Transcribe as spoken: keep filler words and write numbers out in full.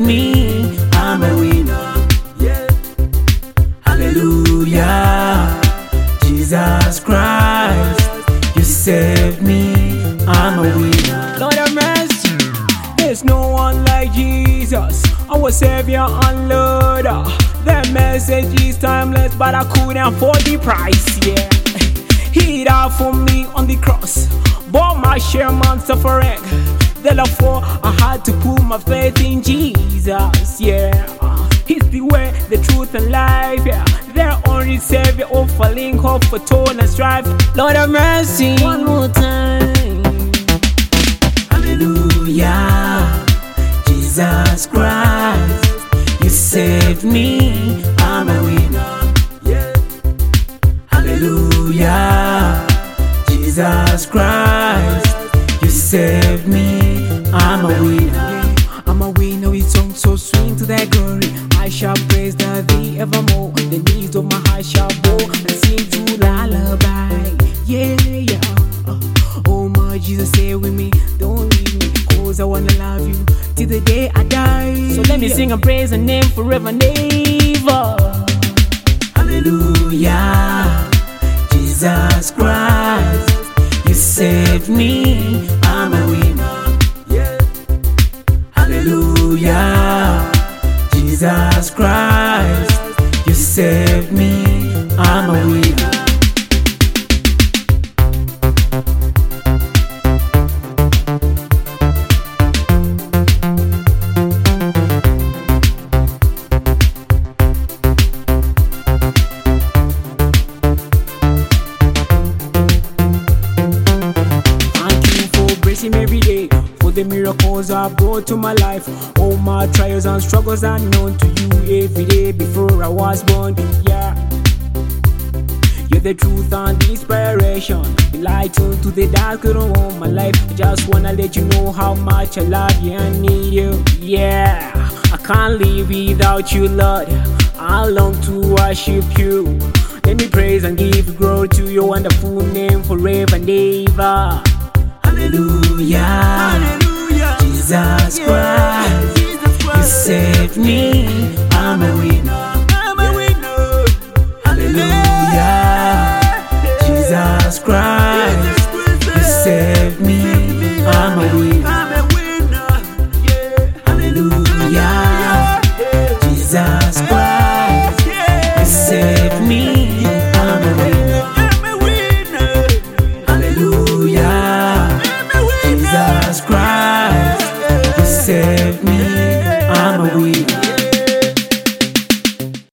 me, I'm a winner. Yeah. Hallelujah. Jesus Christ, you saved me, I'm a winner. Lord have mercy. There's no one like Jesus, our Savior and Lord. That message is timeless, but I couldn't afford the price, yeah. He died for me on the cross, bore my share of suffering. Therefore, I had to put my faith in Jesus, yeah. He's the way, the truth, and life, yeah. Their only Savior, offering hope for toil and strife. Lord have mercy, one more time. Hallelujah. Jesus Christ, you saved me, I'm a winner. Yeah. Hallelujah. Jesus Christ, you saved me, I'm a winner. I'm a winner with songs so sweet to thy glory. I shall praise the thee evermore. The needs of my heart shall bow and sing to lullaby. Yeah, yeah. Oh my Jesus, stay with me, don't leave me, cause I wanna love you till the day I die. So let me sing and praise the name forever and ever. Hallelujah. Jesus Christ, you saved me, I'm a winner. Yeah. Hallelujah. Jesus Christ, you saved me, I'm a winner. Every day for the miracles I brought to my life. All my trials and struggles are known to you every day before I was born. Yeah, you're the truth and the inspiration, the light onto the dark of my life. I just wanna let you know how much I love you and need you. Yeah, I can't live without you, Lord. I long to worship you. Let me praise and give glory to your wonderful name forever and ever. Hallelujah. Hallelujah. Jesus Christ, yeah. You saved me, I'm a winner. I'm a winner. Hallelujah. Yeah. Jesus Christ, you saved me, I'm a winner. I'm a winner. Yeah. Hallelujah. Yeah. Jesus Christ, yeah. You saved me, I'm a winner. I'm a winner. Hallelujah. Jesus Christ, you saved me.